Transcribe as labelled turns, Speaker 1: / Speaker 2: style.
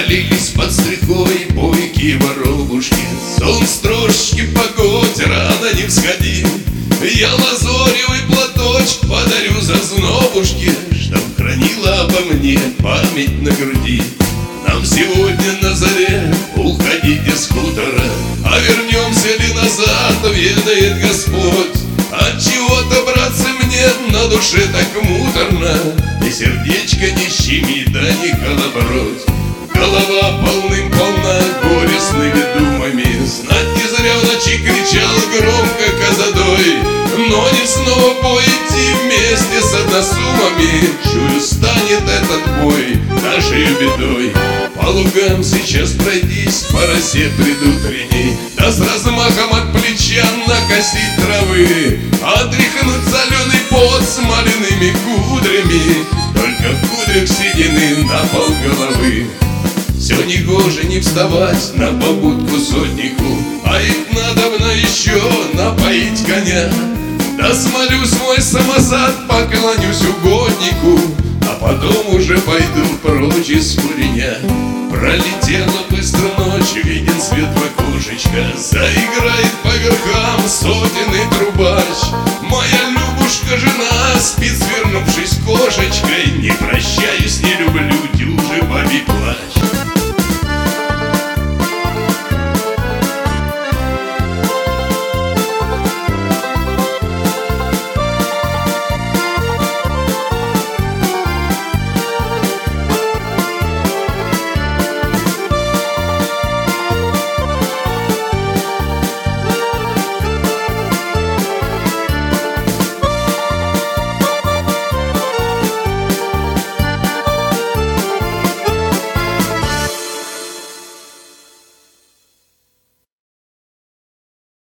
Speaker 1: Молились под стрекой бойкие воробушки. Сон строжки погоде рано не всходил. Я лазоревый платочек подарю за знобушки, чтоб хранила обо мне память на груди. Нам сегодня на заре уходить из хутора, а вернемся ли назад, ведает Господь. Отчего-то, братцы, мне на душе так муторно, и сердечко не щемит, да не колоброд. Голова полным-полна горестными думами, знать не зря в ночи кричал громко козадой. Но не снова в бой идти вместе с односумами, чую, станет этот бой нашей бедой. По лугам сейчас пройдись, по росе предутренней, да с размахом от плеча накосить травы, отряхнуть соленый пот смоляными кудрями, только в кудрях седины на пол головы. Все негоже не вставать на побудку сотнику, а ведь надобно еще напоить коня. Да смолю свой самосад, поклонюсь угоднику, а потом уже пойду прочь из куреня. Пролетела быстро ночь, виден свет в окошечко, заиграет по верхам сотенный трубач. Моя Любушка, жена, спит, свернувшись кошечкой, не прощаюсь, не люблю, дюжи бабий плач.